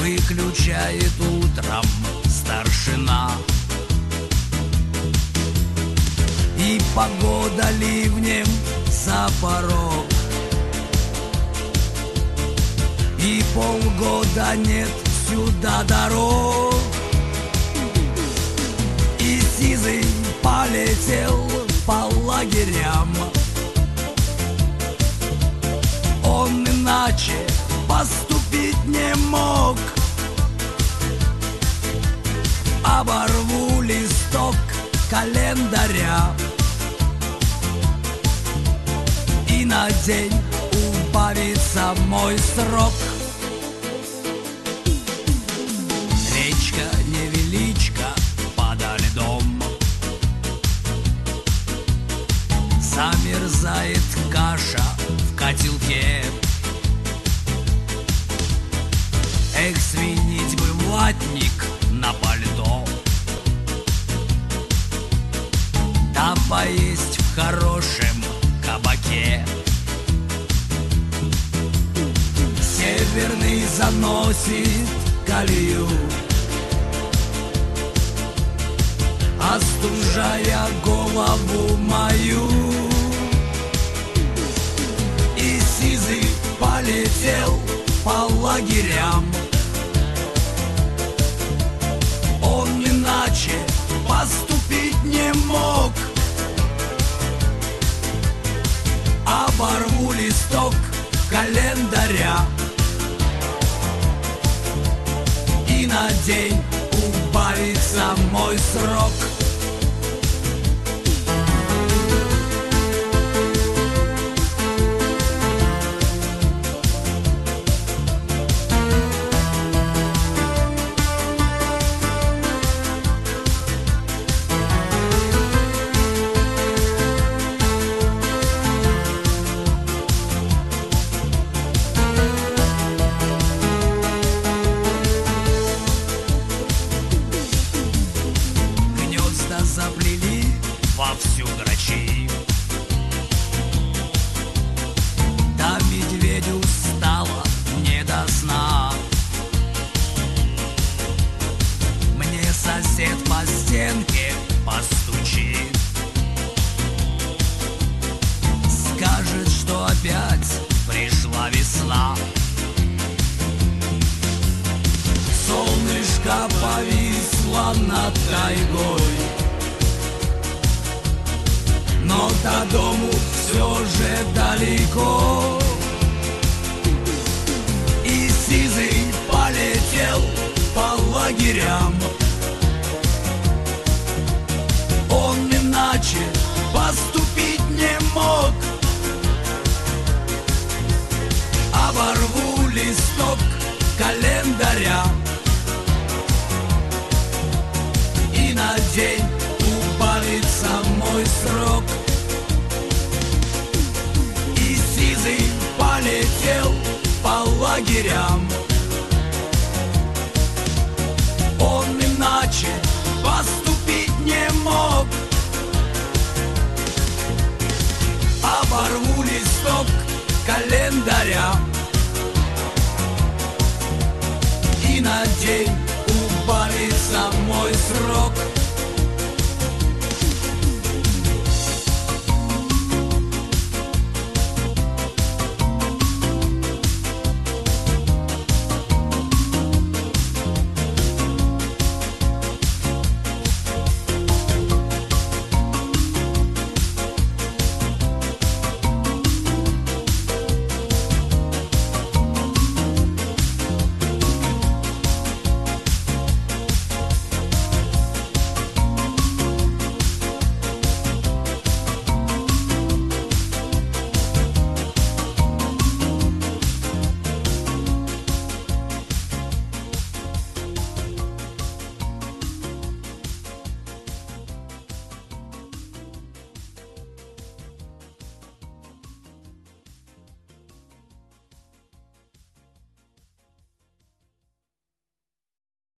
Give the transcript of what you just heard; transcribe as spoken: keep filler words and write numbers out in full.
выключает утром старшина. И погода ливнем за порог, и полгода нет сюда дорог. И сизый полетел по лагерям, он иначе поступить не мог. Оборву листок календаря, и на день убавится мой срок. Речка невеличка подо льдом, замерзает каша в котелке. Эх, свинить бы ватник на пальто, да поесть в хорошем кабаке. Северный заносит колею, остужая голову мою. И сизый полетел по лагерям, он иначе поступить не мог. Оборву листок календаря, и на день убавится мой срок. Заплели вовсю грачи, да медведю стало не до сна. Мне сосед по стенке постучит, скажет, что опять пришла весна. Солнышко повисло над тайгой, но до дому все же далеко. И сизый полетел по лагерям, он иначе поступить не мог. Оборву листок календаря, и на день убавится мой срок. И сизый полетел по лагерям, он иначе поступить не мог. Оборву листок календаря, и на день